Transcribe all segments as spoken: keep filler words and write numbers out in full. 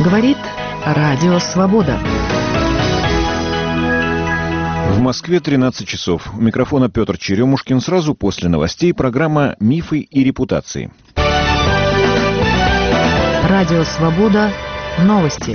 Говорит Радио Свобода. В Москве тринадцать часов. У микрофона Петр Черемушкин. Сразу после новостей программа «Мифы и репутации». Радио Свобода. Новости.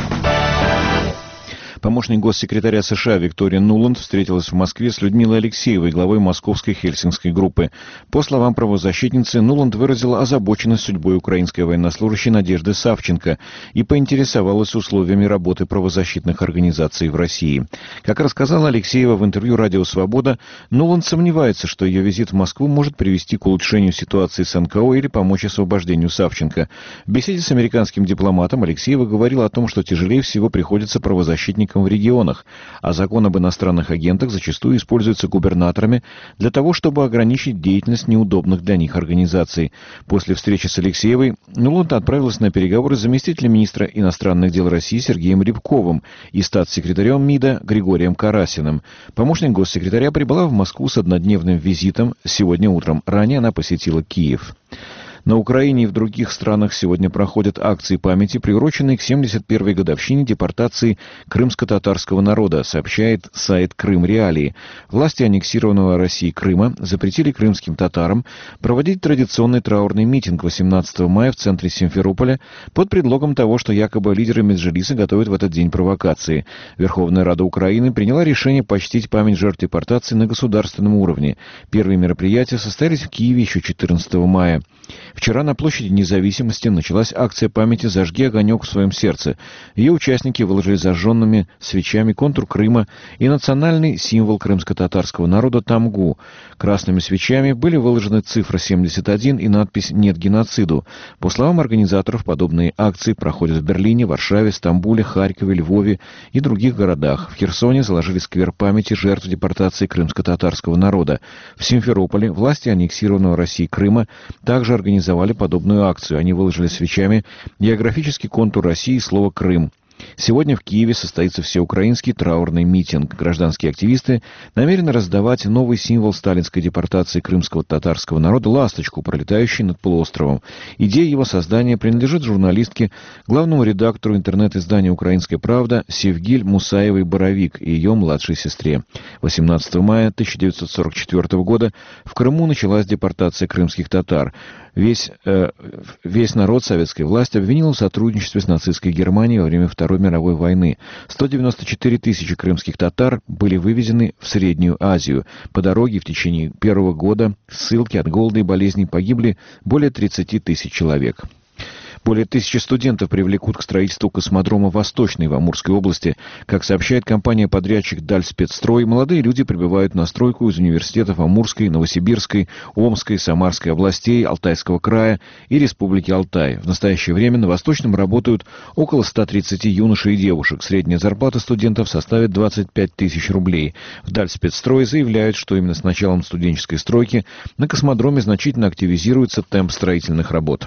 Помощник госсекретаря США Виктория Нуланд встретилась в Москве с Людмилой Алексеевой, главой московской хельсинкской группы. По словам правозащитницы, Нуланд выразила озабоченность судьбой украинской военнослужащей Надежды Савченко и поинтересовалась условиями работы правозащитных организаций в России. Как рассказала Алексеева в интервью «Радио Свобода», Нуланд сомневается, что ее визит в Москву может привести к улучшению ситуации с эн ка о или помочь освобождению Савченко. В беседе с американским дипломатом Алексеева говорила о том, что тяжелее всего приходится правозащитникам в регионах, а закон об иностранных агентах зачастую используется губернаторами для того, чтобы ограничить деятельность неудобных для них организаций. После встречи с Алексеевой Нуланд отправилась на переговоры с заместителем министра иностранных дел России Сергеем Рябковым и статс-секретарем МИДа Григорием Карасиным. Помощник госсекретаря прибыла в Москву с однодневным визитом сегодня утром. Ранее она посетила Киев. На Украине и в других странах сегодня проходят акции памяти, приуроченные к семьдесят первой годовщине депортации крымско-татарского народа, сообщает сайт «Крым Реалии». Власти аннексированного Россией Крыма запретили крымским татарам проводить традиционный траурный митинг восемнадцатого мая в центре Симферополя под предлогом того, что якобы лидеры Меджлиса готовят в этот день провокации. Верховная Рада Украины приняла решение почтить память жертв депортации на государственном уровне. Первые мероприятия состоялись в Киеве еще четырнадцатого мая. Вчера на площади Независимости началась акция памяти «Зажги огонек в своем сердце». Ее участники выложили зажженными свечами контур Крыма и национальный символ крымско-татарского народа тамгу. Красными свечами были выложены цифра семьдесят один и надпись «Нет геноциду». По словам организаторов, подобные акции проходят в Берлине, Варшаве, Стамбуле, Харькове, Львове и других городах. В Херсоне заложили сквер памяти жертв депортации крымско-татарского народа. В Симферополе власти аннексированного Россией Крыма также организовали подобную акцию. Они выложили свечами географический контур России и слово «Крым». Сегодня в Киеве состоится всеукраинский траурный митинг. Гражданские активисты намерены раздавать новый символ сталинской депортации крымского татарского народа — ласточку, пролетающую над полуостровом. Идея его создания принадлежит журналистке, главному редактору интернет-издания «Украинская правда» Севгиль Мусаевой-Боровик и ее младшей сестре. восемнадцатого мая тысяча девятьсот сорок четвёртого года в Крыму началась депортация крымских татар. Весь, э, весь народ советской власти обвинил в сотрудничестве с нацистской Германией во время Второй мировой войны. сто девяносто четыре тысячи крымских татар были вывезены в Среднюю Азию. По дороге в течение первого года ссылки от голода и болезней погибли более тридцати тысяч человек. Более тысячи студентов привлекут к строительству космодрома «Восточный» в Амурской области. Как сообщает компания-подрядчик «Дальспецстрой», молодые люди прибывают на стройку из университетов Амурской, Новосибирской, Омской, Самарской областей, Алтайского края и Республики Алтай. В настоящее время на «Восточном» работают около ста тридцати юношей и девушек. Средняя зарплата студентов составит двадцать пять тысяч рублей. В «Дальспецстрой» заявляют, что именно с началом студенческой стройки на космодроме значительно активизируется темп строительных работ.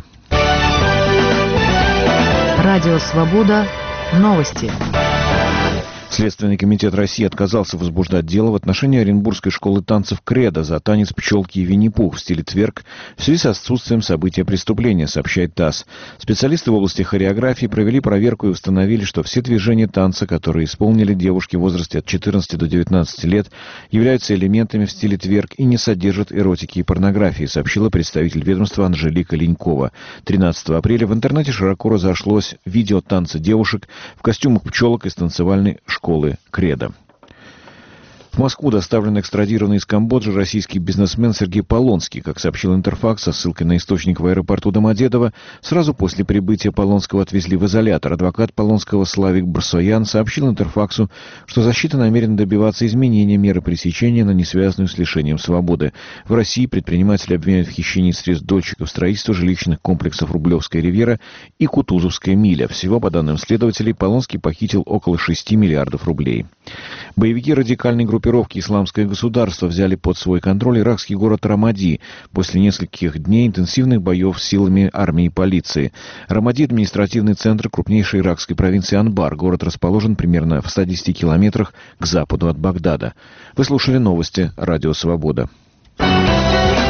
Радио Свобода. Новости. Следственный комитет России отказался возбуждать дело в отношении Оренбургской школы танцев «Кредо» за танец «Пчелки» и «Винни-Пух» в стиле тверк в связи с отсутствием события преступления, сообщает ТАСС. Специалисты в области хореографии провели проверку и установили, что все движения танца, которые исполнили девушки в возрасте от четырнадцати до девятнадцати лет, являются элементами в стиле тверк и не содержат эротики и порнографии, сообщила представитель ведомства Анжелика Ленькова. тринадцатого апреля в интернете широко разошлось видео танца девушек в костюмах пчелок из танцевальной школы школы «Кредо». В Москву доставлен экстрадированный из Камбоджи российский бизнесмен Сергей Полонский. Как сообщил Интерфакс со ссылкой на источник в аэропорту Домодедово, сразу после прибытия Полонского отвезли в изолятор. Адвокат Полонского Славик Барсоян сообщил Интерфаксу, что защита намерена добиваться изменения меры пресечения на несвязанную с лишением свободы. В России предприниматели обвиняют в хищении средств дольщиков строительства жилищных комплексов Рублевская ривьера и Кутузовская миля. Всего, по данным следователей, Полонский похитил около шести миллиардов рублей. Боевики радикальной группировки «Исламское государство» взяли под свой контроль иракский город Рамади после нескольких дней интенсивных боев с силами армии и полиции. Рамади — административный центр крупнейшей иракской провинции Анбар. Город расположен примерно в ста десяти километрах к западу от Багдада. Вы слушали новости «Радио Свобода».